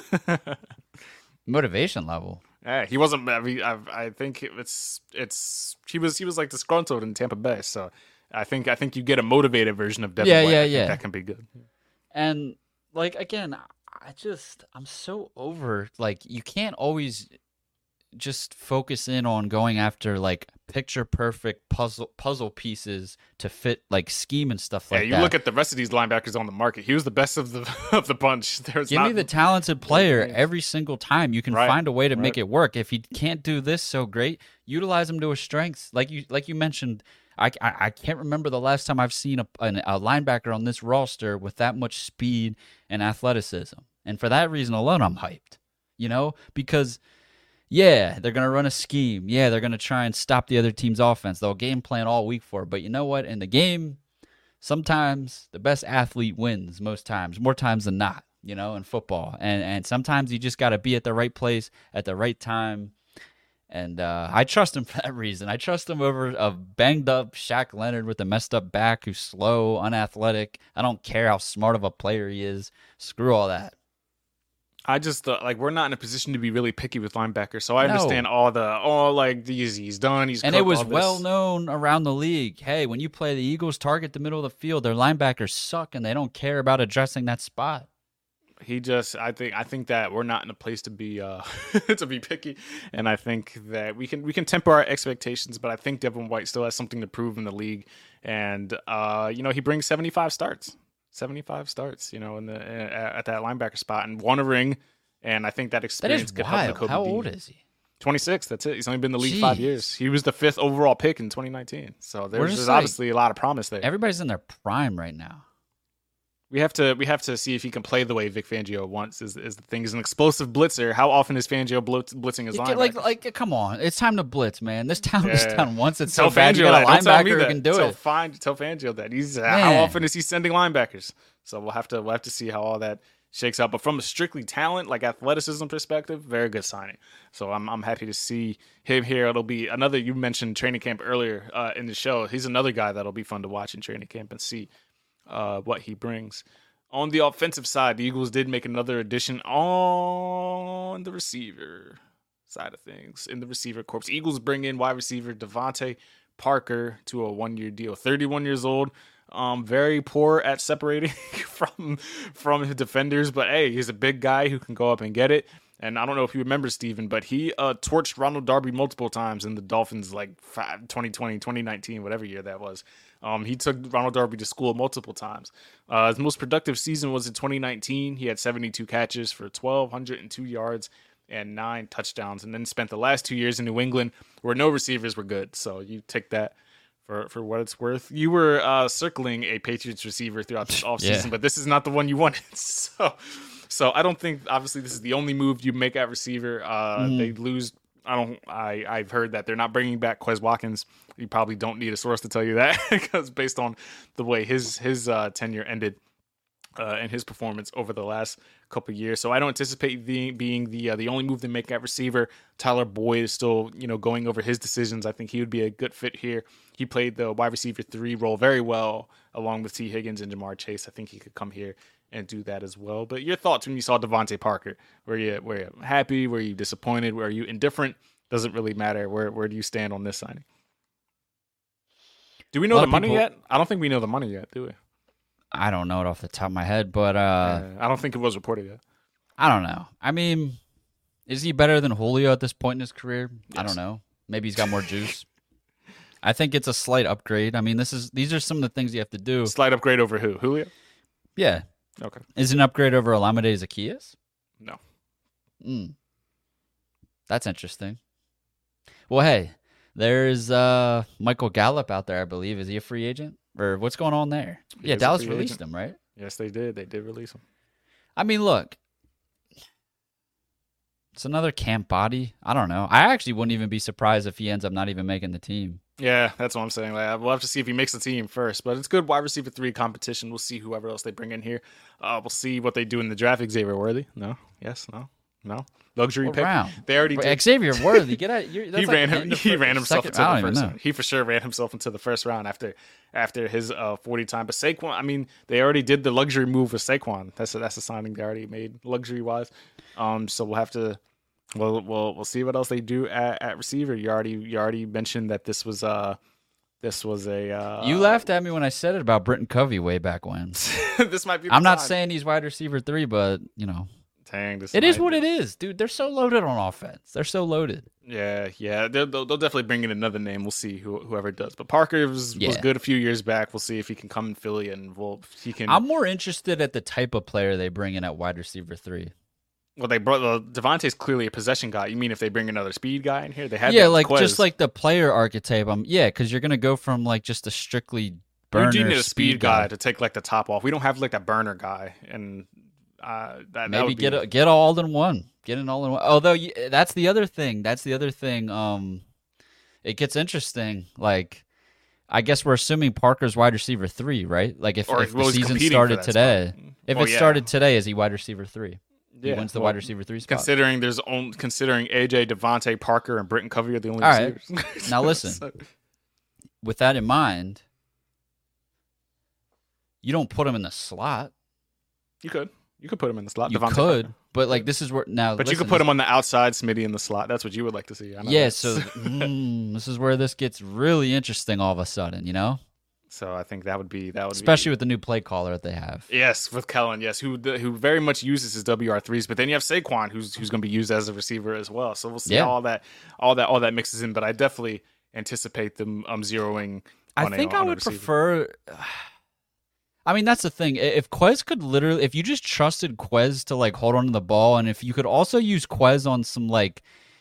motivation level. Yeah, he wasn't. I, mean, I, I think it's it's he was he was like disgruntled in Tampa Bay. So I think I think you get a motivated version of Devin yeah, White. Yeah, I think yeah, that can be good. And like again, I just I'm so over. Like you can't always just focus in on going after like picture perfect puzzle puzzle pieces to fit like scheme and stuff like that. Yeah, you that. look at the rest of these linebackers on the market. He was the best of the of the bunch. There's Give not... me the talented player every single time. You can right, find a way to right. make it work. If he can't do this so great, utilize him to his strengths. Like you like you mentioned, I, I, I can't remember the last time I've seen a, a, a linebacker on this roster with that much speed and athleticism. And for that reason alone, I'm hyped. You know, because yeah, they're going to run a scheme. Yeah, they're going to try and stop the other team's offense. They'll game plan all week for it. But you know what? In the game, sometimes the best athlete wins most times, more times than not, you know, in football. And and sometimes you just got to be at the right place at the right time. And uh, I trust him for that reason. I trust him over a banged up Shaq Leonard with a messed up back who's slow, unathletic. I don't care how smart of a player he is. Screw all that. I just uh, like we're not in a position to be really picky with linebackers, so I No. understand all the oh like these he's done he's And cooked, it was all this. well known around the league. Hey, when you play the Eagles, target the middle of the field. Their linebackers suck, and they don't care about addressing that spot. He just I think I think that we're not in a place to be uh to be picky, and I think that we can we can temper our expectations, but I think Devin White still has something to prove in the league, and uh you know he brings seventy-five starts. seventy-five starts, you know, in the uh, at that linebacker spot, and won a ring, and I think that That experience is could wild. help Nakobe How Dean. old is he? twenty-six. That's it. He's only been in the league five Jeez. years. He was the fifth overall pick in twenty nineteen. So there's, just there's like- obviously a lot of promise there. Everybody's in their prime right now. We have to we have to see if he can play the way Vic Fangio wants. Is is the thing? He's an explosive blitzer. How often is Fangio blitz, blitzing his You linebackers? get, like, like, come on! It's time to blitz, man. This town is Yeah. down once. It's Tell so bad. Fangio You got a that. Don't tell me linebacker who that. can do tell, it. Find, tell Fangio that. He's uh, Man. how often is he sending linebackers? So we'll have to we'll have to see how all that shakes out. But from a strictly talent, like athleticism perspective, very good signing. So I'm I'm happy to see him here. It'll be another. You mentioned training camp earlier uh, in the show. He's another guy that'll be fun to watch in training camp and see uh, what he brings. On the offensive side, the Eagles did make another addition on the receiver side of things. In the receiver corps, Eagles bring in wide receiver Devontae Parker to a one-year deal. thirty-one years old. Um, very poor at separating from from his defenders, but hey, he's a big guy who can go up and get it. And I don't know if you remember, Steven, but he uh, torched Ronald Darby multiple times in the Dolphins, like five, twenty twenty, twenty nineteen, whatever year that was. Um, he took Ronald Darby to school multiple times. Uh, his most productive season was in twenty nineteen. He had seventy-two catches for one thousand two hundred two yards and nine touchdowns, and then spent the last two years in New England where no receivers were good. So you take that for, for what it's worth. You were uh, circling a Patriots receiver throughout this offseason, Yeah. but this is not the one you wanted. So so I don't think, obviously, this is the only move you make at receiver. Uh, mm. They lose. I don't. I I've heard that they're not bringing back Quez Watkins. You probably don't need a source to tell you that because based on the way his his uh, tenure ended uh, and his performance over the last couple of years, so I don't anticipate the, being the uh, the only move they make at receiver. Tyler Boyd is still you know going over his decisions. I think he would be a good fit here. He played the wide receiver three role very well along with T. Higgins and Jamar Chase. I think he could come here and do that as well. But your thoughts when you saw Devontae Parker? Were you were you happy? Were you disappointed? Were you indifferent? Doesn't really matter. Where where do you stand on this signing? Do we know the money people, yet? I don't think we know the money yet, do we? I don't know it off the top of my head, but uh, uh, I don't think it was reported yet. I don't know. I mean, is he better than Julio at this point in his career? Yes. I don't know. Maybe he's got more juice. I think it's a slight upgrade. I mean, this is these are some of the things you have to do. Slight upgrade over who? Julio? Yeah. Okay. Is it an upgrade over Olamide Zaccheaus? No. Mm. That's interesting. Well, hey, there's uh, Michael Gallup out there, I believe. Is he a free agent? Or what's going on there? He yeah, Dallas released agent. him, right? Yes, they did. They did release him. I mean, look. It's another camp body. I don't know. I actually wouldn't even be surprised if he ends up not even making the team. Yeah, that's what I'm saying. Like, we'll have to see if he makes the team first. But it's good wide receiver three competition. We'll see whoever else they bring in here. Uh, we'll see what they do in the draft. Xavier Worthy? No? Yes? No? No? Luxury what pick? Round? They already did. Xavier Worthy. Get out. You're, that's he like ran him. He ran himself second, into the first round. He for sure ran himself into the first round after after his uh, forty time. But Saquon, I mean, they already did the luxury move with Saquon. That's a, that's a signing they already made luxury wise. Um, so we'll have to. We'll we'll we'll see what else they do at, at receiver. You already you already mentioned that this was uh this was a. Uh, you laughed at me when I said it about Britton Covey way back when. This might be. I'm not time. saying he's wide receiver three, but you know. Dang, this it is what be. it is, dude. They're so loaded on offense. They're so loaded. Yeah, yeah. They'll, they'll, they'll definitely bring in another name. We'll see who, whoever does. But Parker was, yeah. was good a few years back. We'll see if he can come in Philly and we'll he can. I'm more interested at the type of player they bring in at wide receiver three. Well, they brought well, Devontae's clearly a possession guy. You mean if they bring another speed guy in here? They had yeah, like Quez. just like the player archetype. Um, yeah, because you're gonna go from like just a strictly burner. You do need a speed, speed guy, guy to take like the top off. We don't have like a burner guy, and uh, that maybe that get be... a, get all in one. Get it all in one. Although you, that's the other thing. That's the other thing. Um, it gets interesting. Like, I guess we're assuming Parker's wide receiver three, right? Like if, if the season started today, spot. if well, it yeah. started today, is he wide receiver three? He yeah, wins the well, wide receiver three spot. Considering there's only, considering A J, Devontae Parker, and Britton Covey are the only All receivers. Right. Now listen, so. With that in mind, you don't put him in the slot. You could. You could put him in the slot. You Devontae could, Parker. But like this is where now. But listen, you could put him on the outside, Smitty in the slot. That's what you would like to see. I know yeah. that. So mm, this is where this gets really interesting all of a sudden. You know. So I think that would be that would especially be, with the new play caller that they have. Yes, with Kellen, yes, who who very much uses his W R threes. But then you have Saquon, who's who's going to be used as a receiver as well. So we'll see yeah. how all that all that all that mixes in. But I definitely anticipate them um zeroing. On I think a, I on would prefer. I mean, that's the thing. If Quez could literally, if you just trusted Quez to like hold on to the ball, and if you could also use Quez on some like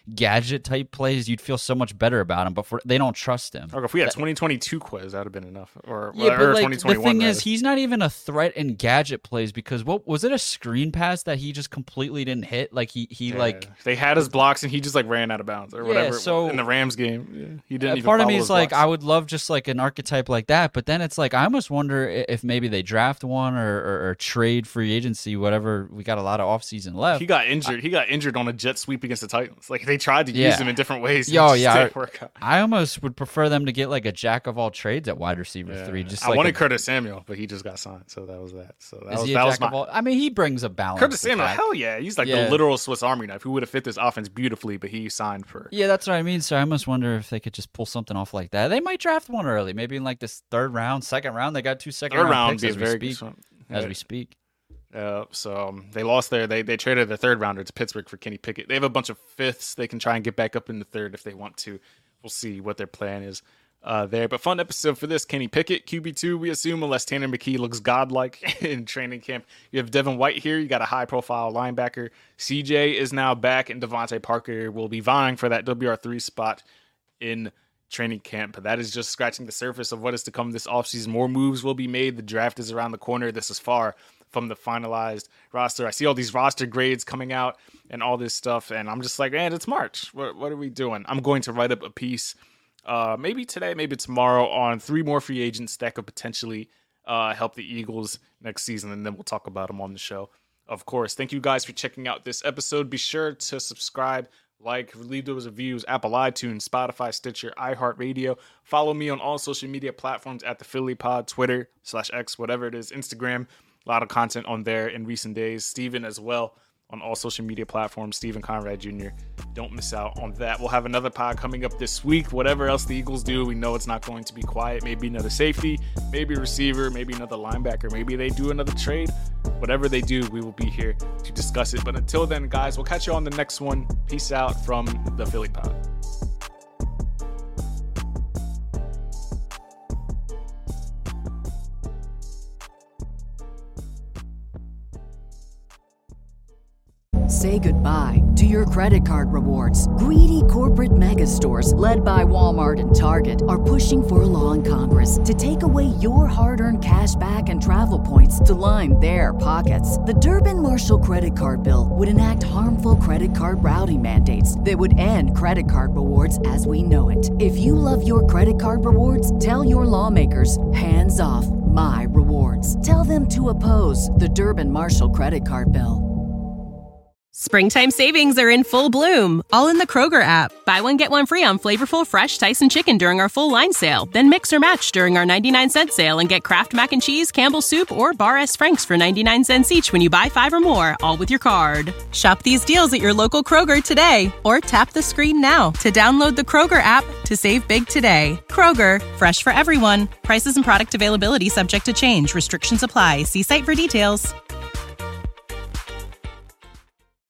gadget type plays, you'd feel so much better about him. But for, they don't trust him. Okay, if we had twenty twenty-two quiz, that would have been enough. Or, yeah, or but like, twenty twenty-one. the thing rather. is, he's not even a threat in gadget plays because what was it a screen pass that he just completely didn't hit? Like he he Yeah. like they had his blocks and he just like ran out of bounds or Yeah, whatever. so- in the Rams game, yeah, he didn't. Uh, even part of follow me his is like, blocks. I would love just like an archetype like that, but then it's like I almost wonder i- if maybe they draft one or, or, or trade free agency, whatever. We got a lot of offseason left. He got injured. he got injured on a jet sweep against the Titans. Like they tried to Yeah. use him in different ways. Yo, It just yeah, didn't work out. I almost would prefer them to get like a jack of all trades at wide receiver Yeah. three. Just I like wanted a, Curtis Samuel, but he just got signed, so that was that. So that is was he a that was jack my of all? I mean, he brings a balance. Curtis Samuel. attack. Hell yeah, he's like Yeah. the literal Swiss Army knife. Who would have fit this offense beautifully, but he signed for. Yeah, that's what I mean. So I almost wonder if they could just pull something off like that. They might draft one early, maybe in like this third round, second round. They got two second Third round round picks would be as a we very speak. good one. As Yeah. we speak. Uh, so um, they lost their they they traded their third rounder to Pittsburgh for Kenny Pickett. They have a bunch of fifths. They can try and get back up in the third if they want to. We'll see what their plan is uh, there. But fun episode for this. Kenny Pickett, Q B two, we assume, unless Tanner McKee looks godlike in training camp. You have Devin White here. You got a high profile linebacker. C J is now back, and Devontae Parker will be vying for that W R three spot in training camp. That is just scratching the surface of what is to come this offseason. More moves will be made. The draft is around the corner. This is far from the finalized roster. I see all these roster grades coming out and all this stuff, and I'm just like, man, it's March. What, what are we doing? I'm going to write up a piece uh, maybe today, maybe tomorrow on three more free agents that could potentially uh, help the Eagles next season, and then we'll talk about them on the show. Of course, thank you guys for checking out this episode. Be sure to subscribe, like, leave those reviews, Apple iTunes, Spotify, Stitcher, iHeartRadio. Follow me on all social media platforms at the Philly Pod, Twitter, slash X, whatever it is, Instagram. A lot of content on there in recent days. Steven as well on all social media platforms, Steven Conrad Junior Don't miss out on that. We'll have another pod coming up this week. Whatever else the Eagles do, we know it's not going to be quiet. Maybe another safety, maybe a receiver, maybe another linebacker. Maybe they do another trade. Whatever they do, we will be here to discuss it. But until then, guys, we'll catch you on the next one. Peace out from the Philly Pod. Say goodbye to your credit card rewards. Greedy corporate mega stores, led by Walmart and Target, are pushing for a law in Congress to take away your hard-earned cash back and travel points to line their pockets. The Durbin-Marshall credit card bill would enact harmful credit card routing mandates that would end credit card rewards as we know it. If you love your credit card rewards, tell your lawmakers, hands off my rewards. Tell them to oppose the Durbin-Marshall credit card bill. Springtime savings are in full bloom, all in the Kroger app. Buy one, get one free on flavorful, fresh Tyson chicken during our full line sale. Then mix or match during our ninety-nine cent sale and get Kraft Mac and Cheese, Campbell's Soup, or Bar S. Frank's for ninety-nine cents each when you buy five or more, all with your card. Shop these deals at your local Kroger today, or tap the screen now to download the Kroger app to save big today. Kroger, fresh for everyone. Prices and product availability subject to change. Restrictions apply. See site for details.